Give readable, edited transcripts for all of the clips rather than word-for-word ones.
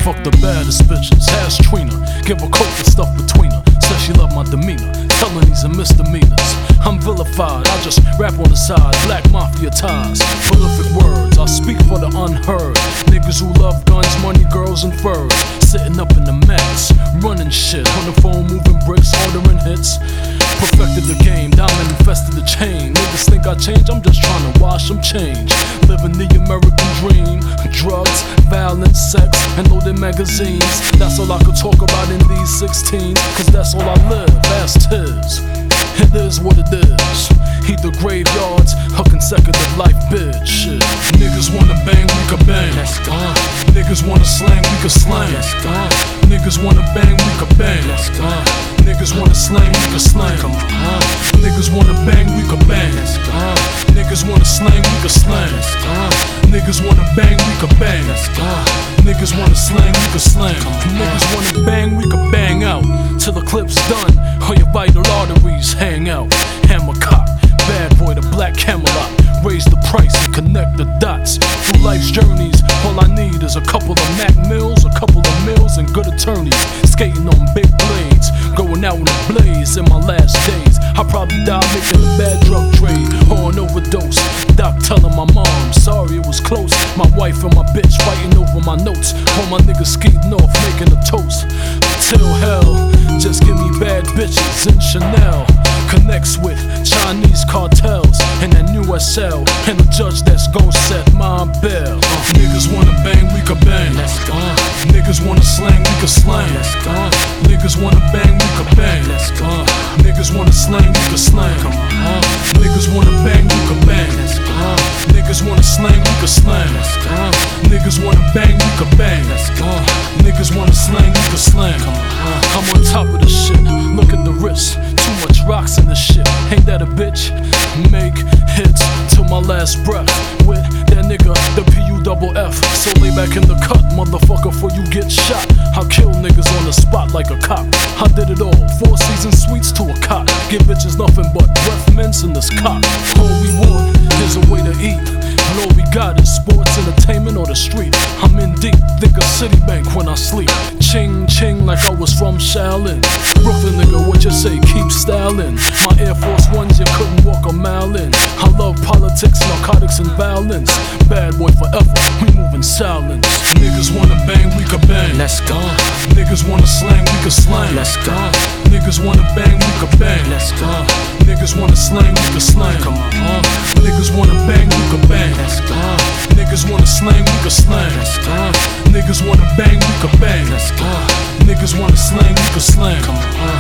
fuck the baddest bitches. Ask Trina, give her coke and stuff between her. Says she love my demeanor, telling these are misdemeanors. I'm vilified, I just rap on the side. Black mafia ties, prolific words. I speak for the unheard. Niggas who love guns, money, girls, and furs. Sitting up in the mats, running shit. On the phone, moving bricks, ordering hits. Perfected the game, diamond infested the chain. Niggas think I change, I'm just trying to wash them change. Living the American dream. Drugs, violence, sex, and loaded magazines. That's all I could talk about in these 16. Cause that's all I live, as 'tis. It is what it is. Either graveyards or consecutive life, bitch. Shit. Niggas wanna bang, we can bang. Let's go. Niggas wanna slang, we can slang. Let's go. Niggas wanna bang, we can bang. Let's go. Niggas wanna slang, we can slang. Come on. Niggas wanna bang, we can bang. Let's go. Niggas wanna slang, we can slang. Let's go. Niggas wanna bang, we can bang. Let's go. Niggas wanna slang, we can slang. Niggas wanna bang, we can bang out. Till the clip's done, or your vital arteries hang out. Hammer cock, bad boy, the black Camelot. Raise the price and connect the dots. Through life's journeys, all I need is a couple of Mac Mills, a couple of mills, and good attorneys. Skating on big blades, going out in a blaze in my last days. I probably die making a bad drug trade or an overdose. Doc telling my mom, sorry it was close. My wife and my bitch fighting over my notes. All my niggas skating off making a toast. Till hell, just give me bad bitches in Chanel. Connects with Chinese cartels and that new SL, and a judge that's gon' set my bail. Niggas wanna bang, we can bang. Let's go. Niggas wanna slang, we can slang. Let's go. Niggas wanna bang, we can bang. Let's go. Niggas wanna slang, we can slang. Come on. Niggas wanna bang, we can bang. Let's go. Niggas wanna slang, we can slang. Let's go. Niggas wanna bang, we can bang. Let's go. Niggas wanna slang, we can slang. I'm on top of the shit, look at the wrist. Too much rocks in this shit, ain't that a bitch? Make hits till my last breath. With that nigga, the PUFF. So lay back in the cut, motherfucker, before you get shot. I'll kill niggas on the spot like a cop. I did it all, 4 season suites to a cop. Give bitches nothing but breath mints in this cock. All we want is a way to eat, and all we got is sports, entertainment, or the street. I'm in deep, think of Citibank when I sleep. Ching ching like I was from Shaolin. Brooklyn nigga, what you say, keep styling. My Air Force Ones, you couldn't walk a mile in. I love politics, narcotics, and violence. Bad boy forever, we move in silence. Niggas wanna bang, we can bang. Let's go. Niggas wanna slang, we can slang. Let's go. Niggas wanna bang, we can bang. Let's go. Niggas wanna slang, we can slang. Come on. Niggas wanna bang, we can bang. Let's go. Niggas wanna slang, we can slang. Let's go. Niggas wanna bang, we can bang. Let's go. Niggas wanna slang, we can slang. Come on.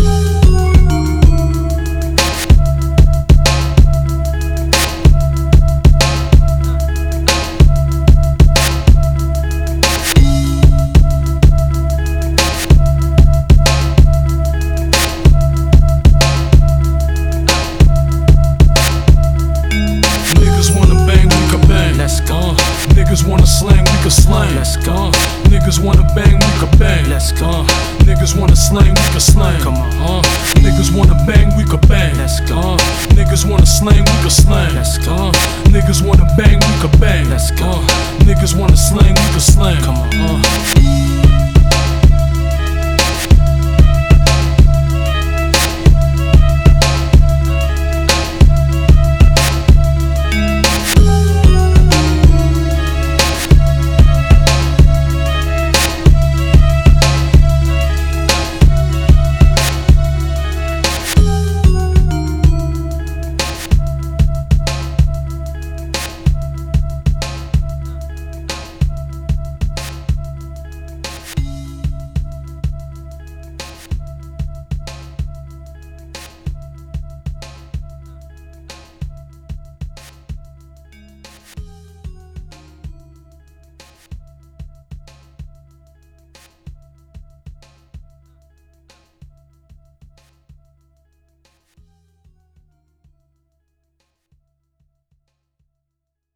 Let's go. Niggas wanna slang, we can slang. Let's go. Niggas wanna bang, we can bang. Let's go. Niggas wanna slang, we can slang. Come on. Niggas wanna bang, we can bang. Let's go. Niggas wanna slang, we can slang. Let's go. Niggas wanna bang, we can bang. Let's go. Niggas wanna slang, we can slang. Come on.